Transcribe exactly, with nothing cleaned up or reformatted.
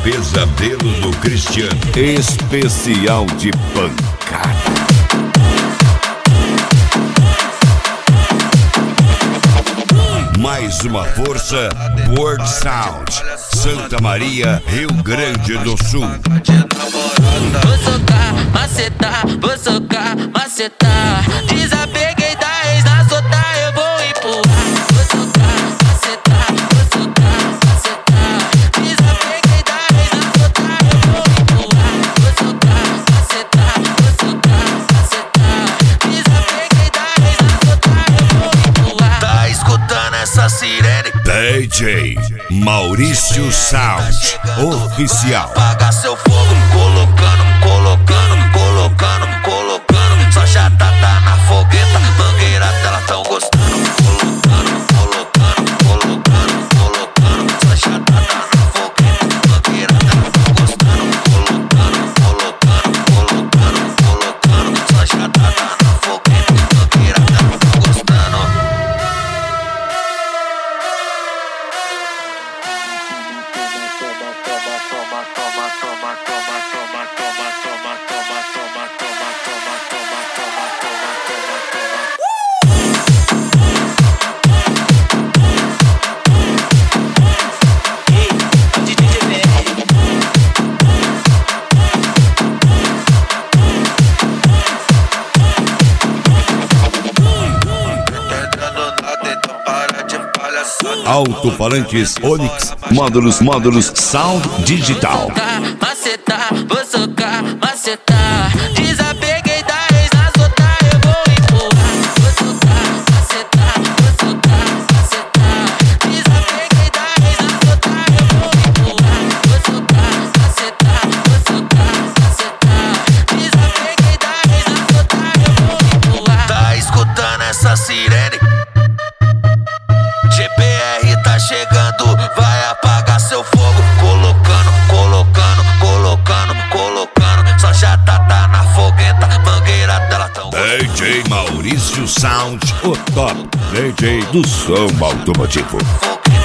Pesadelo do Cristiano. Especial de pancada. Mais uma força, World Sound, Santa Maria, Rio Grande do Sul. Vou socar, macetar, vou socar, macetar. Desapeguei da ex, na sota eu vou empurrar. Vou socar, macetar, vou socar, macetar. Desapeguei da ex, na sota eu vou empurrar. Vou socar, macetar, vou socar, macetar. Desapeguei da ex, na sota eu vou empurrar. Tá escutando essa sirene? D J Maurício Sound Oficial. Apaga seu fogo, colocando, colocando, colocando, colocando. Só já tá, tá na fogueta, mangueira dela tão gostando. Colocando, colocando, colocando, colocando. Só já tá, tá na fogueta, mangueira dela tão gostando. Colocando, colocando, colocando, colocando. Só já tá, tá na fogueta, mangueira dela tão gostando. Alto-falantes Onix, módulos, módulos Sound Digital. Macetar, vou socar, macetar. Desapeguei da ex, na sota eu vou empurrar. Vou socar, macetar, vou socar, macetar. Desapeguei da ex, na sota eu vou empurrar. Vou socar, macetar, vou socar, macetar. Desapeguei da ex, na sota eu vou empurrar. Tá escutando essa sirene? G P R tá chegando, vai apagar seu fogo. Colocando, colocando, colocando, colocando. Só já tá, tá na fogueta, mangueira dela tão D J Maurício Sound, o top D J do som automotivo. fogueta.